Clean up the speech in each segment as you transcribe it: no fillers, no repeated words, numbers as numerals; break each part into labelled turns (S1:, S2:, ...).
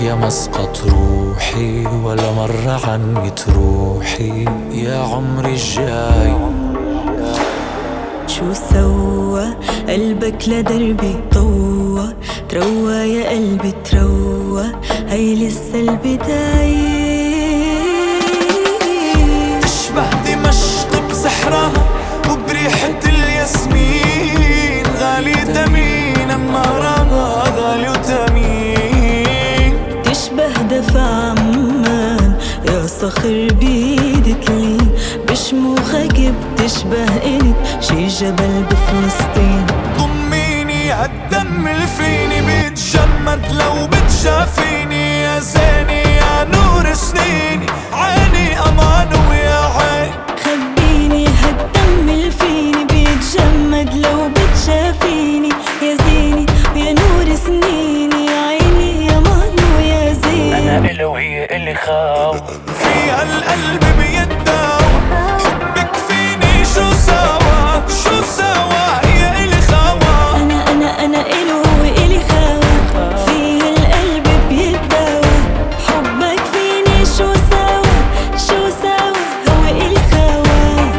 S1: يا مسقط روحي ولا مرة عني تروحي يا عمري الجاي.
S2: شو سوى قلبك لدربي طوى؟ تروى يا قلبي تروى، هي لسه البداية.
S1: تشبه دمشق بسحرها وبريحة الياسمين، غالي تمين أما راها غالي وتمين.
S2: تشبه دفع عمان يا صخر بيد تلين، بشموخك بتشبه انت شي جبل بفلسطين.
S1: ضميني هالدم اللي فيني بيتجمد لو بتشافيني، يا زيني يا نور سنيني عيني أمان ويا عين.
S2: خبيني هالدم اللي فيني بيتجمد لو بتشافيني، يا زيني ويا نور سنيني عيني يا مان ويا زين.
S3: أنا إلي وهي إلي خاو،
S1: فيها القلب بيداوى، حبك فيني شو سوا شو سوا هي إلي خاوى.
S2: أنا إلو وإلي خاوى، فيه القلب بيداوى، حبك فيني شو سوا شو سوا هو إلي خاوى.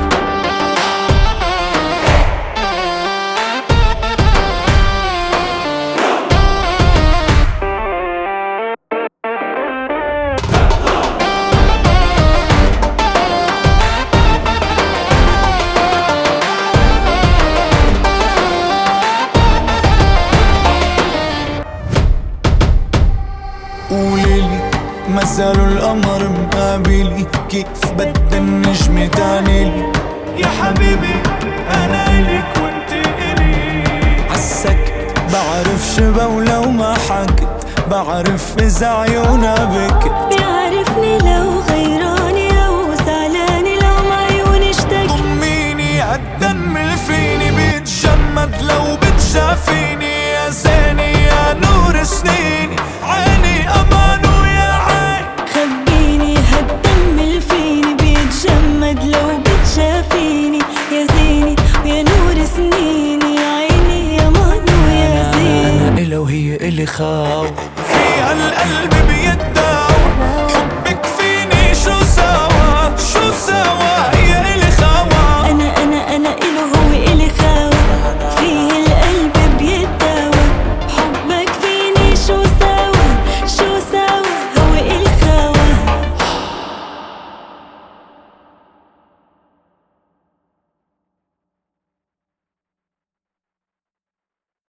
S1: قوليلي ما زالوا القمر مقابلي، كيف بدي النجم تعنيلي؟ يا حبيبي أنا إلك وانت إلي. عالسكت بعرف شبه ولو ما حكت، بعرف إذا عيونها بكت.